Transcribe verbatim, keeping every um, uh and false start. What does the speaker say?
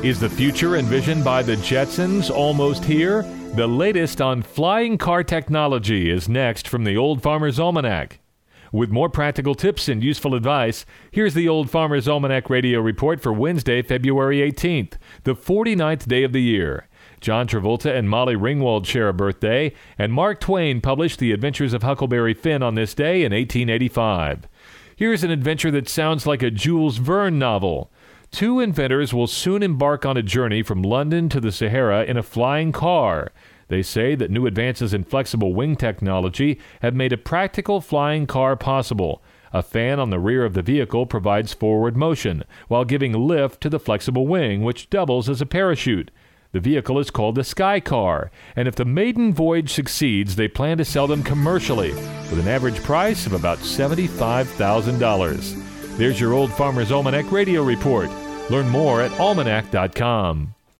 Is the future envisioned by the Jetsons almost here? The latest on flying car technology is next from the Old Farmer's Almanac. With more practical tips and useful advice, here's the Old Farmer's Almanac radio report for Wednesday, February eighteenth, the forty-ninth day of the year. John Travolta and Molly Ringwald share a birthday, and Mark Twain published The Adventures of Huckleberry Finn on this day in eighteen eighty-five. Here's an adventure that sounds like a Jules Verne novel. Two inventors will soon embark on a journey from London to the Sahara in a flying car. They say that new advances in flexible wing technology have made a practical flying car possible. A fan on the rear of the vehicle provides forward motion, while giving lift to the flexible wing, which doubles as a parachute. The vehicle is called the Sky Car, and if the maiden voyage succeeds, they plan to sell them commercially, with an average price of about seventy-five thousand dollars. There's your Old Farmer's Almanac radio report. Learn more at almanac dot com.